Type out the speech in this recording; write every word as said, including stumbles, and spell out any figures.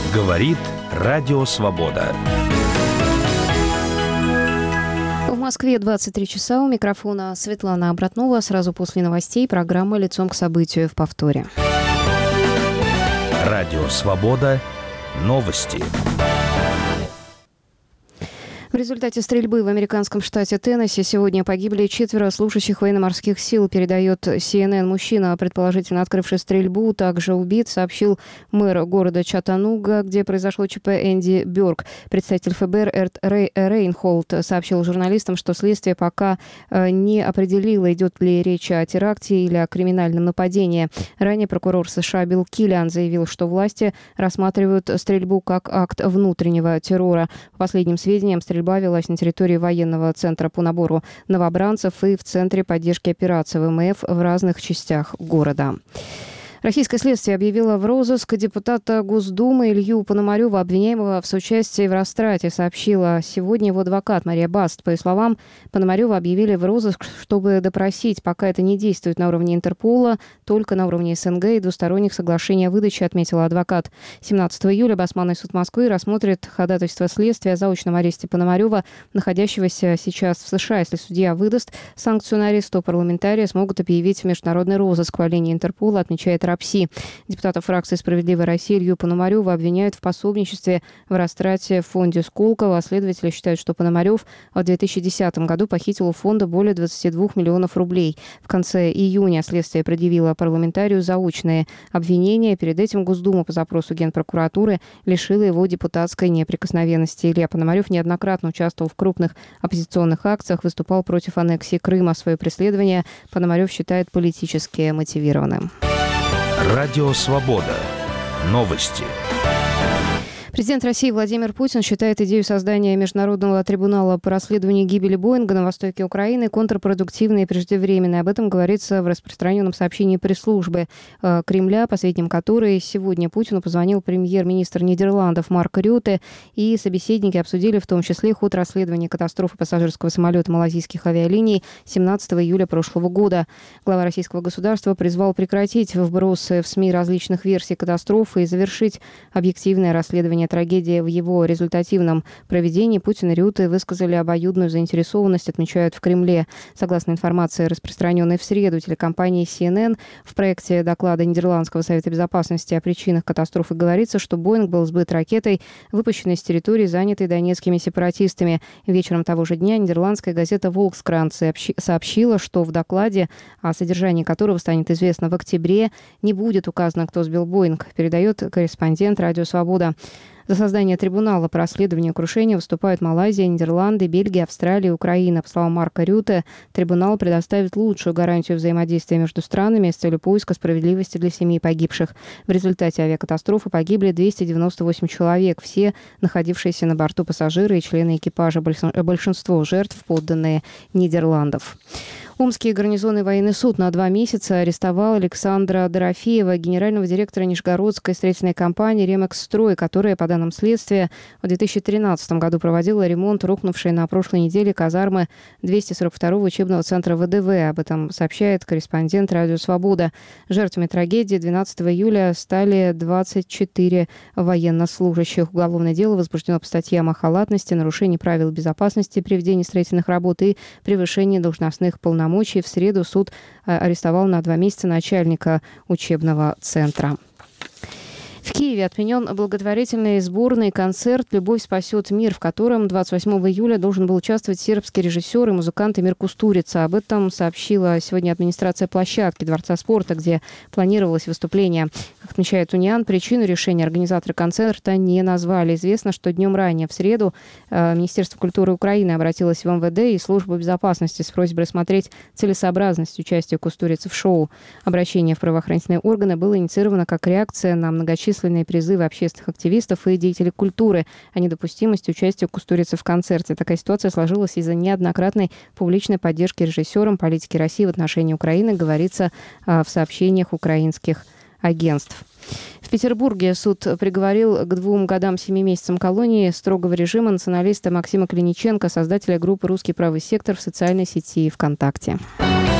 Говорит Радио Свобода. В Москве двадцать три часа. У микрофона Светлана Обратнова. Сразу после новостей программа «Лицом к событию» в повторе. Радио Свобода. Новости. В результате стрельбы в американском штате Теннесси сегодня погибли четверо служащих военно-морских сил, передает Си Эн Эн. Мужчина, предположительно открывший стрельбу, также убит, сообщил мэр города Чаттануга, где произошло ЧП, Энди Бёрк. Представитель Эф Бэ Эр Эрт Рейнхолд сообщил журналистам, что следствие пока не определило, идет ли речь о теракте или о криминальном нападении. Ранее прокурор США Билл Киллиан заявил, что власти рассматривают стрельбу как акт внутреннего террора. По последним сведениям, стрельба Стрельба велась на территории военного центра по набору новобранцев и в Центре поддержки операций вэ эм эф в разных частях города. Российское следствие объявило в розыск депутата Госдумы Илью Пономарёва, обвиняемого в соучастии в растрате, сообщила сегодня его адвокат Мария Баст. По ее словам, Пономарёва объявили в розыск, чтобы допросить. Пока это не действует на уровне Интерпола, только на уровне Эс Эн Гэ и двусторонних соглашений о выдаче, отметила адвокат. семнадцатого июля Басманный суд Москвы рассмотрит ходатайство следствия о заочном аресте Пономарёва, находящегося сейчас в США. Если судья выдаст санкцию на арест, то парламентарии смогут объявить в международный розыск по линии Интерпола, отмечает РАПСИ. Депутата фракции «Справедливая Россия» Илью Пономарёва обвиняют в пособничестве в растрате в фонде Сколково. Следователи считают, что Пономарёв в две тысячи десятом году похитил у фонда более двадцати двух миллионов рублей. В конце июня следствие предъявило парламентарию заочные обвинения. Перед этим Госдума по запросу Генпрокуратуры лишила его депутатской неприкосновенности. Илья Пономарёв неоднократно участвовал в крупных оппозиционных акциях, выступал против аннексии Крыма. Свое преследование Пономарёв считает политически мотивированным. Радио Свобода. Новости. Президент России Владимир Путин считает идею создания Международного трибунала по расследованию гибели Боинга на востоке Украины контрпродуктивной и преждевременной. Об этом говорится в распространенном сообщении пресс-службы э, Кремля, по сведениям которой сегодня Путину позвонил премьер-министр Нидерландов Марк Рютте, и собеседники обсудили в том числе ход расследования катастрофы пассажирского самолета малазийских авиалиний семнадцатого июля прошлого года. Глава российского государства призвал прекратить вбросы в СМИ различных версий катастрофы и завершить объективное расследование трагедии. В его результативном проведении Путин и Рютте высказали обоюдную заинтересованность, отмечают в Кремле. Согласно информации, распространенной в среду телекомпанией Си Эн Эн, в проекте доклада Нидерландского совета безопасности о причинах катастрофы говорится, что Боинг был сбит ракетой, выпущенной с территории, занятой донецкими сепаратистами. Вечером того же дня нидерландская газета «Волкскрант» сообщила, что в докладе, о содержании которого станет известно в октябре, не будет указано, кто сбил Боинг, передает корреспондент «Радио Свобода». За создание трибунала по расследованию крушения выступают Малайзия, Нидерланды, Бельгия, Австралия и Украина. По словам Марка Рютте, трибунал предоставит лучшую гарантию взаимодействия между странами с целью поиска справедливости для семей погибших. В результате авиакатастрофы погибли двести девяносто восемь человек, все находившиеся на борту пассажиры и члены экипажа. Большинство жертв подданные Нидерландов. Омский гарнизонный военный суд на два месяца арестовал Александра Дорофеева, генерального директора Нижегородской строительной компании «Ремэкс-Строй», которая, по данным следствия, в две тысячи тринадцатом году проводила ремонт рухнувшей на прошлой неделе казармы двухсот сорока второго учебного центра вэ дэ вэ. Об этом сообщает корреспондент «Радио Свобода». Жертвами трагедии двенадцатого июля стали двадцать четыре военнослужащих. Уголовное дело возбуждено по статьям о халатности, нарушении правил безопасности при ведении строительных работ и превышении должностных полномочий. В среду суд арестовал на два месяца начальника учебного центра. В Киеве отменен благотворительный сборный концерт «Любовь спасет мир», в котором двадцать восьмого июля должен был участвовать сербский режиссер и музыкант Эмир Кустурица. Об этом сообщила сегодня администрация площадки Дворца спорта, где планировалось выступление. Как отмечает Униан, причину решения организаторы концерта не назвали. Известно, что днем ранее, в среду, Министерство культуры Украины обратилось в эм вэ дэ и Службу безопасности с просьбой рассмотреть целесообразность участия Кустурицы в шоу. Обращение в правоохранительные органы было инициировано как реакция на многочисленные призывы общественных активистов и деятелей культуры о недопустимости участия Кустурицы в концерте. Такая ситуация сложилась из-за неоднократной публичной поддержки режиссерам политики России в отношении Украины, говорится в сообщениях украинских агентств. В Петербурге суд приговорил к двум годам семи месяцам колонии строгого режима националиста Максима Клиниченко, создателя группы «Русский правый сектор» в социальной сети ВКонтакте.